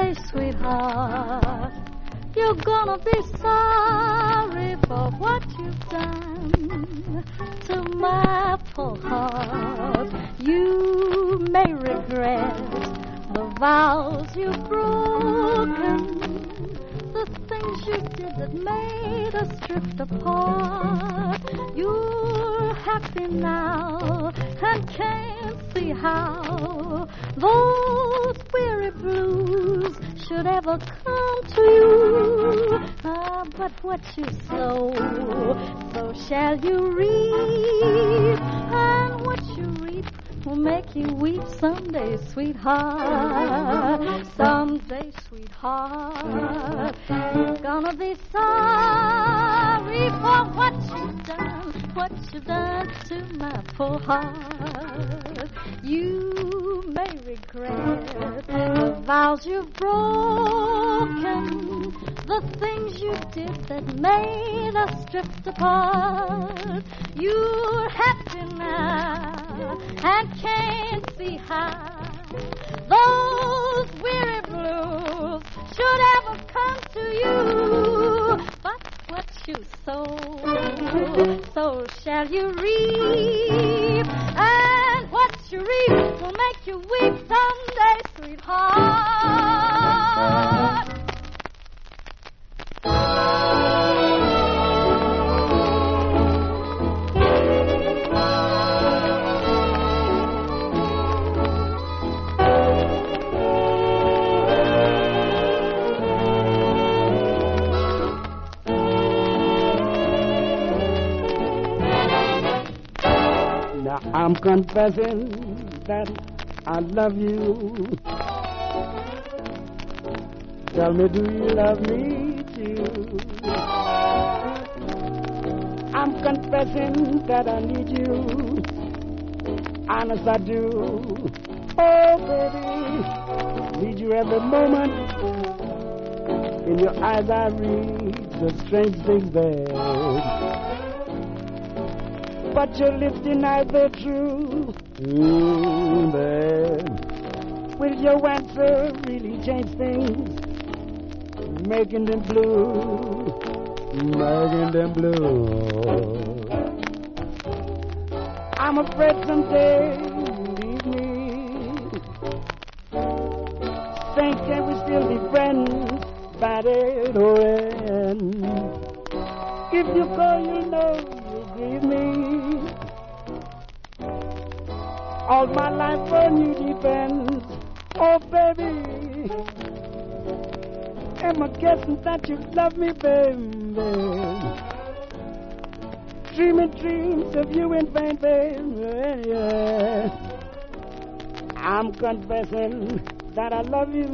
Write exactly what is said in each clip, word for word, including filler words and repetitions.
someday, sweetheart, you're gonna be sorry for what you've done to my poor heart. You may regret the vows you've broken, the things you did that made us drift apart. You're happy now and can't see how those weary blues should ever come to you. Ah, but what you sow, so shall you reap, and what you reap will make you weep someday, sweetheart. Someday, sweetheart, you're gonna be sorry for what you've done, what you've done to my poor heart. You may regret the vows you've broken, the things you did that made us drift apart. You're happy now and can't see how those weary blues should ever come to you. But what you sow, so shall you reap, and what you reap will make you weep someday, sweetheart. I'm confessing that I love you. Tell me, do you love me too? I'm confessing that I need you. Honest I do. Oh, baby, need you every moment. In your eyes I read the strange things there. But your lips deny the truth. Mm, babe. Will your answer really change things? Making them blue, making them blue. I'm afraid someday you'll leave me. Think, can we still be friends? Batted or end? If you go, you know you'll grieve me. All my life on you depends. Oh, baby, am I guessing that you love me, baby? Dreaming dreams of you in vain, baby. Yeah. I'm confessing that I love you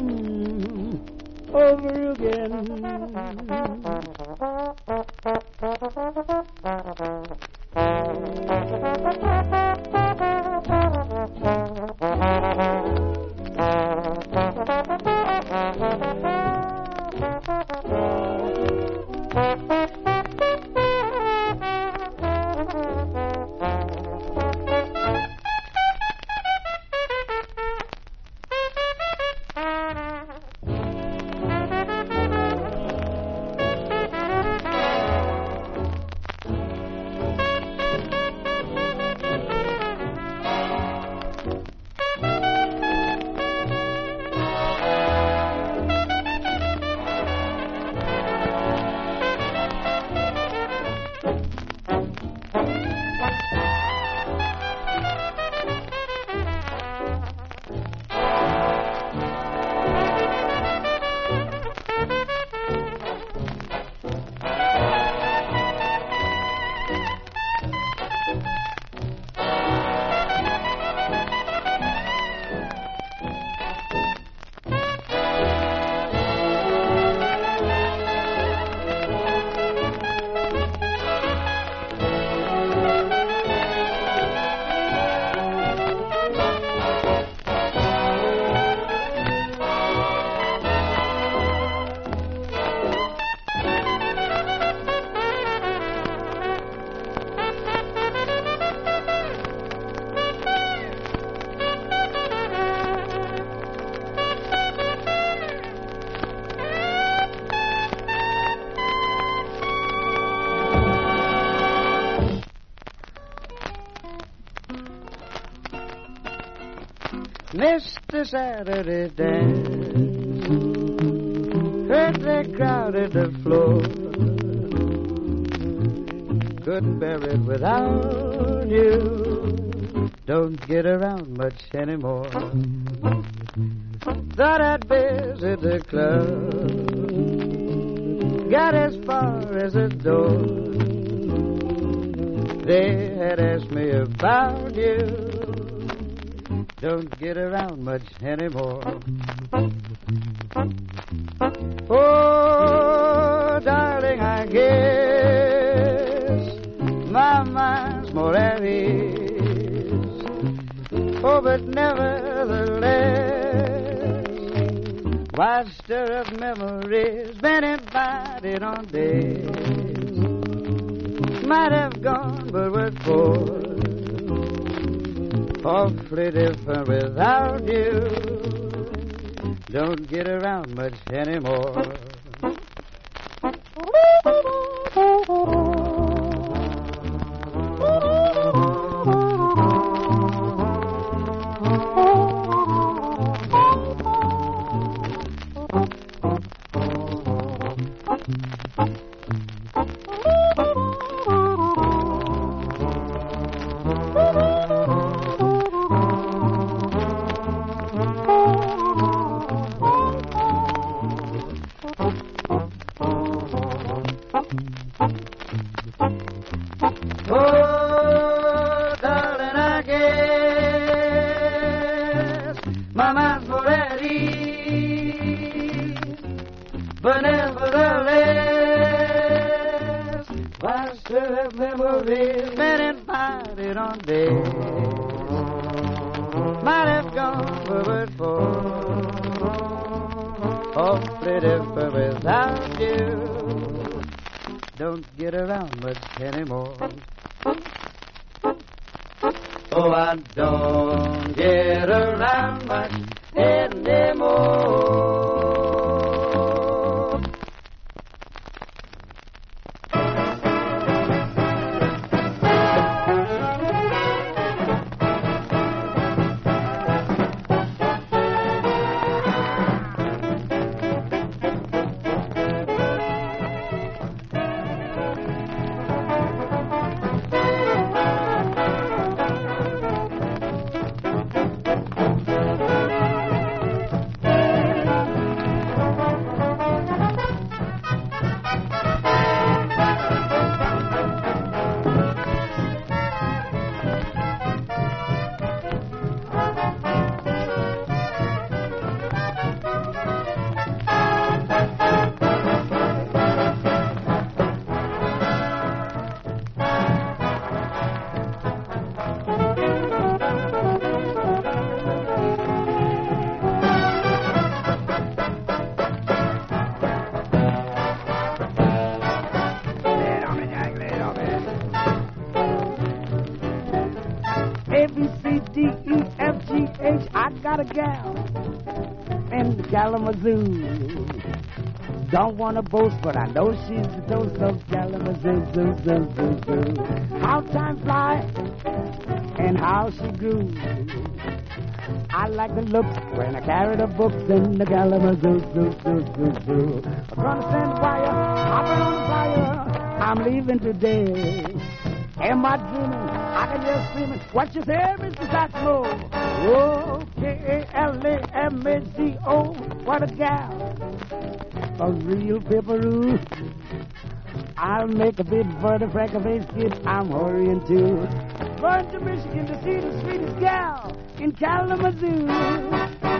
over again. Mister Saturday dance. Heard they crowded the floor. Couldn't bear it without you. Don't get around much anymore. Thought I'd visit the club. Got as far as the door. They had asked me about you. Don't get around much anymore. Oh, darling, I guess my mind's more at ease. Oh, but nevertheless, why stir up memories? Been invited on days. Might have gone, but what for? Awfully different without you. Don't get around much anymore. But nevertheless, why stir up memories? Been invited on days. Might have gone but for. Awfully different without you. Don't get around much anymore. Oh, I don't get around much anymore. Got a gal in Kalamazoo. Don't want to boast, but I know she's the dose of Kalamazoo. Zoo, zoo, zoo, zoo. How time flies and how she grew. I like the looks when I carry the books in the Kalamazoo. Zoo, zoo, zoo, zoo. Across the sand wire, hopping on the fire. I'm leaving today. Am I dreaming? I can hear screaming. What you say, Mister Saxmo? Oh, K A L A M A Z O. What a gal. A real pepperoo. I'll make a bid for the freckle-faced kid I'm hurrying to. Going to Michigan to see the sweetest gal in Kalamazoo.